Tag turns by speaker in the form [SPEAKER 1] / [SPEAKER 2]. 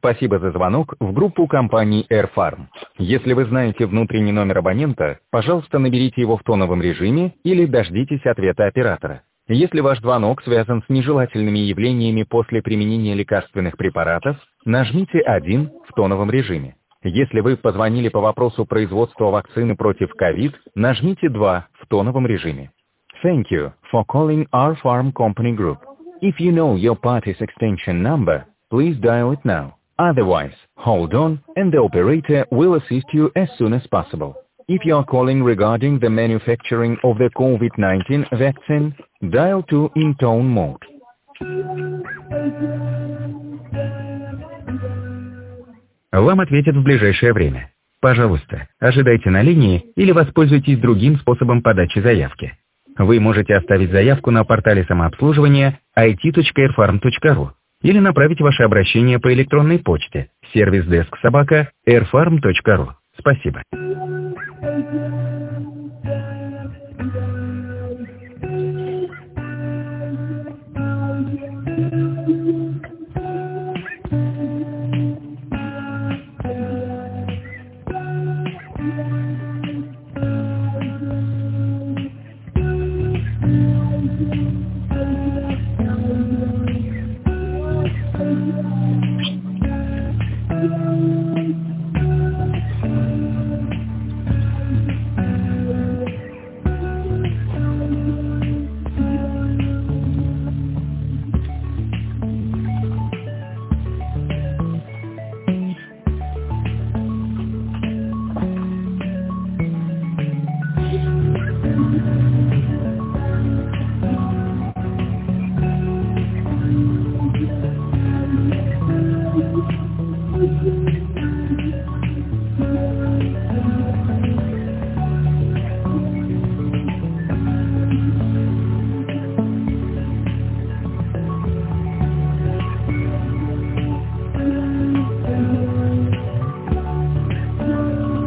[SPEAKER 1] Спасибо за звонок в группу компании AirFarm. Если вы знаете внутренний номер абонента, пожалуйста, наберите его в тоновом режиме или дождитесь ответа оператора. Если ваш звонок связан с нежелательными явлениями после применения лекарственных препаратов, нажмите 1 в тоновом режиме. Если вы позвонили по вопросу производства вакцины против COVID, нажмите 2 в тоновом режиме. Thank you for calling our farm company group. If you know your party's extension number, please dial it now. Otherwise, hold on and the operator will assist you as soon as possible. If you are calling regarding the manufacturing of the COVID-19 vaccine, dial 2 in tone mode. Вам ответят в ближайшее время. Пожалуйста, ожидайте на линии или воспользуйтесь другим способом подачи заявки. Вы можете оставить заявку на портале самообслуживания it.airfarm.ru или направить ваше обращение по электронной почте servicedesk@airfarm.ru. Спасибо.